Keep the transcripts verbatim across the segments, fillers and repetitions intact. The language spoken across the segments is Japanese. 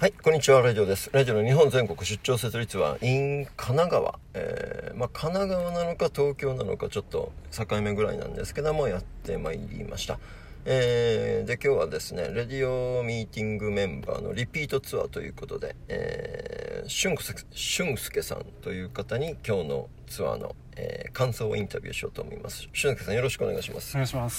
はい、こんにちは。ラジオです。ラジオの日本全国出張設立は in 神奈川、えーまあ、神奈川なのか東京なのかちょっと境目ぐらいなんですけどもやってまいりました。えー、で今日はですねレディオミーティングメンバーのリピートツアーということで、えー、俊介さんという方に今日のツアーの、えー、感想をインタビューしようと思います。俊介さんよろしくお願いします。 お願いします。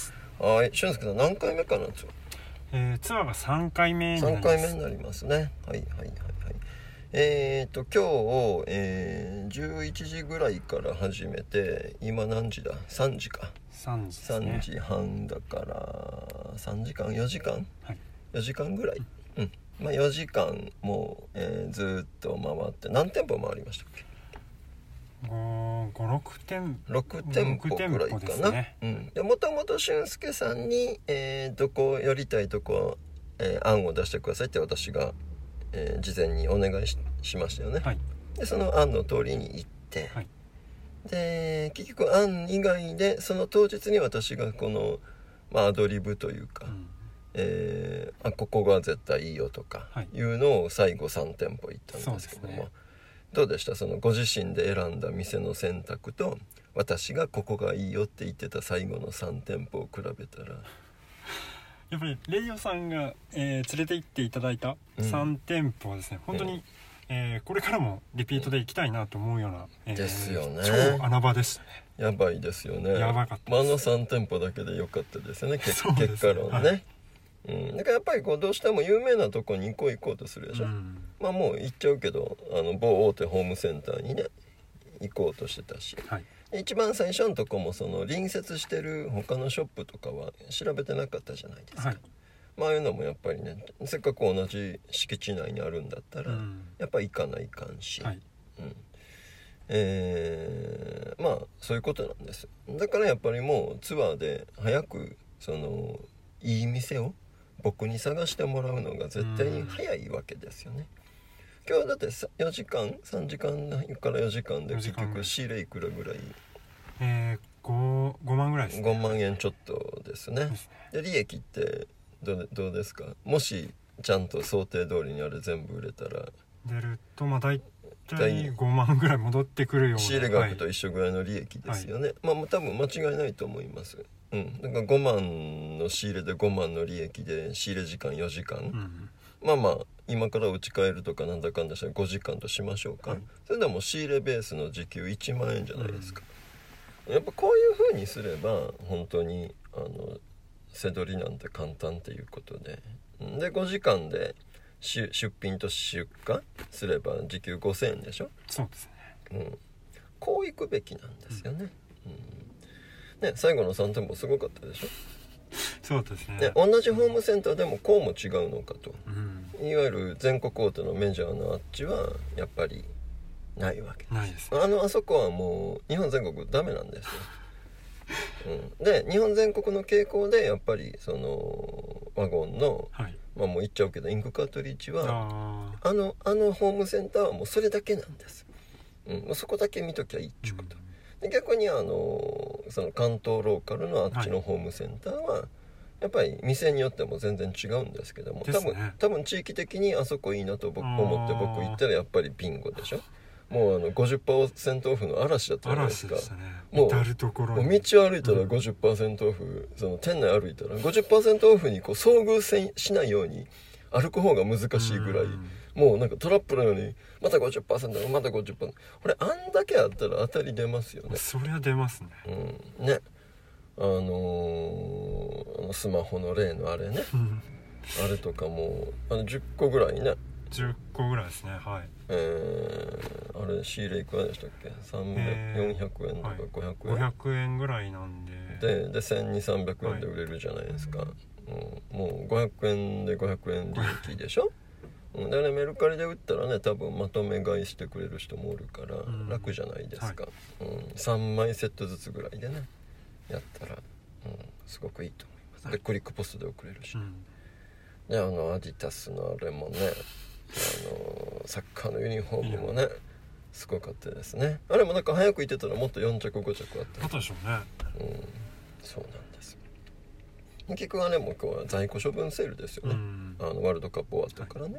はい、俊介さん何回目かなツアーえー、ツアーがさんかいめになります。 さんかいめになりますね。はいはいはいはい。えーと今日、えー、じゅういちじぐらいから始めて今何時ださんじかさんじですね。 さんじはんだからさんじかんよじかん、 はい、 よじかんぐらい、うん、まあよじかんもう、えー、ずっと回って何店舗回りましたっけ。 ご、ろくてんろく店舗くらいかな、ね、うん、でもともと俊介さんに、えー、どこ寄りたいとこ、えー、案を出してくださいって私が、えー、事前にお願い し, しましたよね、はい、でその案の通りに行って、はい、で結局案以外でその当日に私がこの、まあ、アドリブというか、うんえー、あここが絶対いいよとかいうのを最後さん店舗行ったんですけども、はいどうでした？そのご自身で選んだ店の選択と私がここがいいよって言ってた最後のさん店舗を比べたらやっぱりレディオさんが、えー、連れて行っていただいたさん店舗はですね、うん、本当に、うんえー、これからもリピートで行きたいなと思うような、えー、ですよね。超穴場でしたね。 やばいですよね。 やばかったです。 あのさん店舗だけで良かったですよね。結果論ね、はいうん、だからやっぱりこうどうしても有名なとこに行こう行こうとするでしょ、うん、まあもう行っちゃうけどあの某大手ホームセンターにね行こうとしてたし、はい、一番最初のとこもその隣接してる他のショップとかは調べてなかったじゃないですか、はい、まあああいうのもやっぱりねせっかく同じ敷地内にあるんだったら、うん、やっぱり行かないかんし、はいうんえー、まあそういうことなんです。だからやっぱりもうツアーで早くそのいい店を僕に探してもらうのが絶対に早いわけですよね。今日はだってよじかんさんじかんからよじかんで結局仕入れいくらぐらいえー、5, 5万ぐらいですね。 ごまんえんちょっとですね。で利益ってど う, どうですか？もしちゃんと想定通りにあれ全部売れたら出るとまあ大体ごまんぐらい戻ってくるような仕入れ額と一緒ぐらいの利益ですよね、はい、まあ多分間違いないと思いますうん、だからごまんの仕入れでごまんの利益で仕入れ時間よじかん、うん、まあまあ今から打ち替えるとかなんだかんだしたらごじかんとしましょうか、はい、それでも仕入れベースの時給いちまんえんじゃないですか、うん、やっぱこういう風にすれば本当にあの背取りなんて簡単っていうことででごじかんで出品と出荷すれば時給ごせんえんでしょ。 そうですね、 うん、こういくべきなんですよね、うんうんね、最後のさん店舗すごかったでしょ。 そうですね。 で同じホームセンターでもこうも違うのかと、うん、いわゆる全国大手のメジャーのあっちはやっぱりないわけです。 ないです、 ね、あのあそこはもう日本全国ダメなんですよ、うん、で日本全国の傾向でやっぱりそのワゴンの、はいまあ、もう言っちゃうけどインクカートリッジは あ, あ, のあのホームセンターはもうそれだけなんです、うん、そこだけ見ときゃいいっちゅうこと、うんで逆にあのその関東ローカルのあっちのホームセンターは、はい、やっぱり店によっても全然違うんですけども、ね、多分多分地域的にあそこいいなと僕思って僕行ったらやっぱりビンゴでしょ。もうあの ごじゅっパーセント オフの嵐だったじゃないですか。 嵐でしたね。 もう至るところにもう道を歩いたら ごじゅっパーセント オフ、うん、その店内歩いたら ごじゅっパーセント オフにこう遭遇せしないように歩く方が難しいぐらい、うんもうなんかトラップのようにまた ごじゅっパーセント また ごじゅっパーセント これあんだけあったら当たり出ますよね。 そりゃ出ますね、 うん、ねあのー、あのスマホの例のあれねあれとかもあのじゅっこぐらいねじゅっこぐらいですねはいえー、あれ仕入れいくらでしたっけさんびゃく、えー、よんひゃくえんとかごひゃくえん、 はい、ごひゃくえんぐらいなんでででせんにひゃく、さんびゃくえんで売れるじゃないですか、はいうん、もうごひゃくえんでごひゃくえん利益でしょだからメルカリで売ったらね多分まとめ買いしてくれる人もおるから楽じゃないですか、うんはいうん、さんまいセットずつぐらいでねやったら、うん、すごくいいと思います、はい、でクリックポストで送れるし、うん、であのアディタスのあれもねあのサッカーのユニフォームもねすごかったですね。あれもなんか早く行ってたらもっとよん着ご着あったあったでしょうね、 うん、そうなんです結局あれも今日は在庫処分セールですよね、うん、あのワールドカップ終わったからね、はい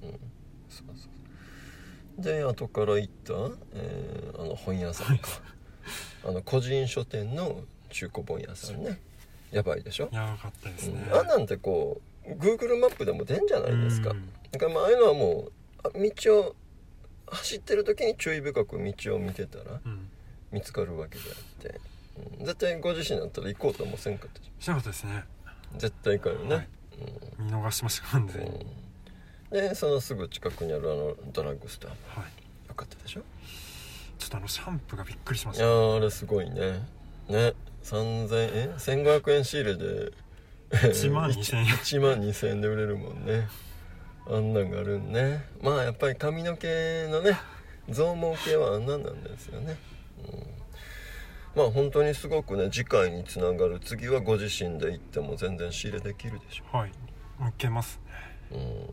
うん、そうそうで後から行った、えー、あの本屋さんかあの個人書店の中古本屋さんね、やばいでしょ。 やばかったですね、 うん、あんなんてこう Google マップでも出んじゃないですか。だからまあああいうのはもう道を走ってる時に注意深く道を見てたら見つかるわけであって、うん、絶対ご自身だったら行こうともせんかったじゃん。 しなかったですね。 絶対行かんよね、はい、 うん、見逃しましたんで、うん、 でそのすぐ近くにあるあのドラッグストアも、 はい、 よかったでしょ。 ちょっとあのシャンプーがびっくりしました、 ね、いやあれすごいねねさんぜんえんせんごひゃくえん仕入れでいちまんにせんえんいちまんにせんえんで売れるもんね。あんなんがあるんね。まあやっぱり髪の毛のね増毛系はあんなんなんですよね、うん、まあ本当にすごくね次回につながる。次はご自身で行っても全然仕入れできるでしょ。 はい、向けますね、 うん、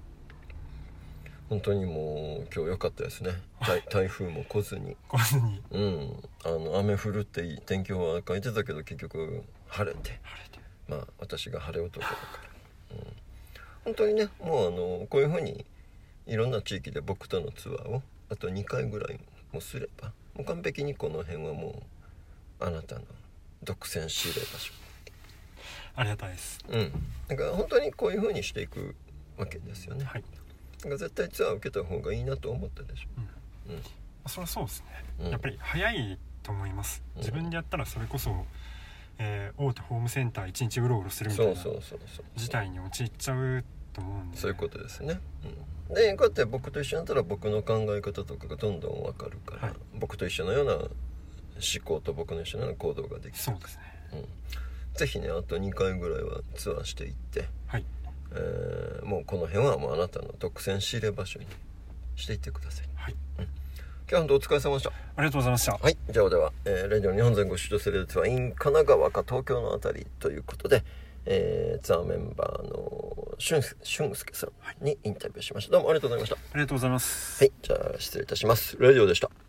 本当にもう今日良かったですね。台風も来ずに来ずに、 うん、あの雨降るっていい天気予報は書いてたけど結局晴れて、 晴れて、 まあ私が晴れ男だから、うん、本当にねもうあのこういう風にいろんな地域で僕とのツアーをあとにかいぐらいもすればもう完璧にこの辺はもうあなたの独占仕入れ場所。 ありがたいです。 うん、だから本当にこういう風にしていくわけですよね。 はい、 だから絶対ツアーを受けた方がいいなと思ったでしょ。うん、うん、 それはそうですね、うん、やっぱり早いと思います、うん、自分でやったらそれこそ、えー、大手ホームセンターいちにちうろうろするみたいな事態に陥っちゃうと思うんで、 そういうことですね、うん、でこうやって僕と一緒になったら僕の考え方とかがどんどん分かるから、はい、僕と一緒のような思考と僕の一緒のような行動ができる。 そうですね、 うん、ぜひねあとにかいぐらいはツアーしていって、 はい、 えー、もうこの辺はもうあなたの独占仕入れ場所にしていってください。 はい、 うん、今日は本当お疲れ様でした。 ありがとうございました。 はい、じゃあでは、えー、レディオ日本全国出張セレツアー in 神奈川か東京のあたりということで、えー、ツアーメンバーの俊介さんにインタビューしました。どうもありがとうございました。 ありがとうございます。 はい、じゃあ失礼いたします。レディオでした。